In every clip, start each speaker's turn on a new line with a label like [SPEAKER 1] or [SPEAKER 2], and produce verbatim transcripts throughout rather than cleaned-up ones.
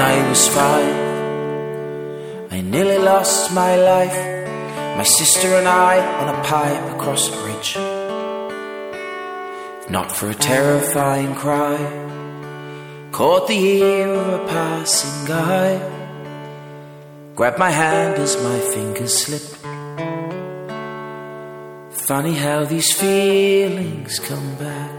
[SPEAKER 1] I was five, I nearly lost my life. My sister and I on a pipe across a bridge. Not for a terrifying cry, caught the ear of a passing guy, grabbed my hand as my fingers slipped. Funny how these feelings come back.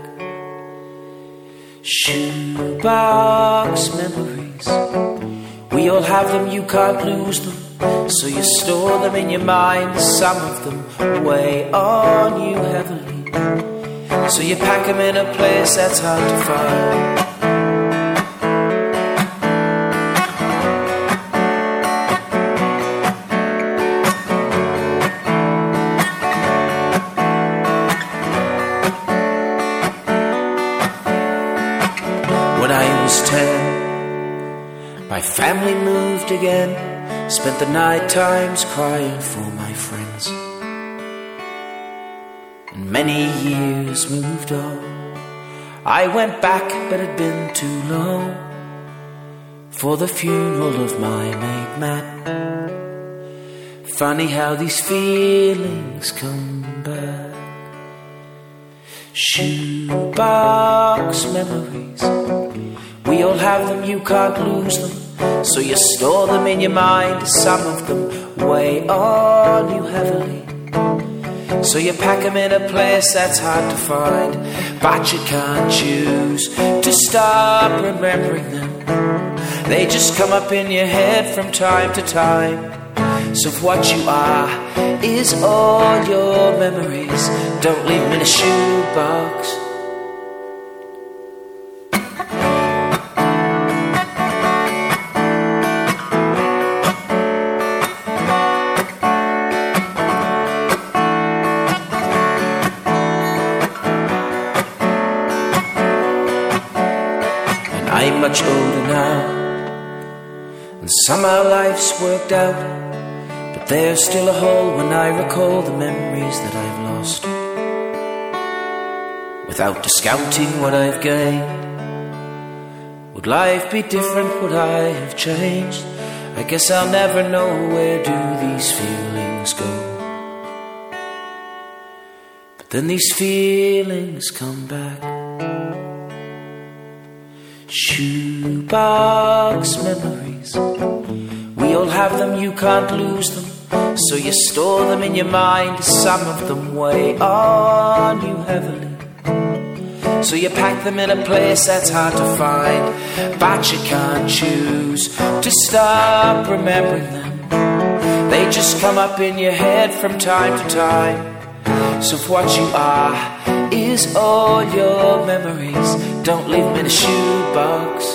[SPEAKER 1] Shoebox memories, we all have them, you can't lose them. So you store them in your mind, some of them weigh on you heavily. So you pack them in a place that's hard to find. When I was ten, my family moved again. Spent the night times crying for my friends. And many years moved on. I went back, but it'd been too long for the funeral of my mate Matt. Funny how these feelings come back. Shoebox memories, we all have them, you can't lose them. So you store them in your mind, some of them weigh on you heavily. So you pack them in a place that's hard to find, but you can't choose to stop remembering them. They just come up in your head from time to time. So if what you are is all your memories, don't leave them in a shoebox. I'm much older now, and somehow life's worked out. But there's still a hole when I recall the memories that I've lost. Without discounting what I've gained, would life be different? Would I have changed? I guess I'll never know. Where do these feelings go? But then these feelings come back. Shoebox memories, we all have them, you can't lose them. So you store them in your mind, some of them weigh on you heavily. So you pack them in a place that's hard to find, but you can't choose to stop remembering them. They just come up in your head from time to time. So if what you are is all your memories, don't leave them in a shoebox.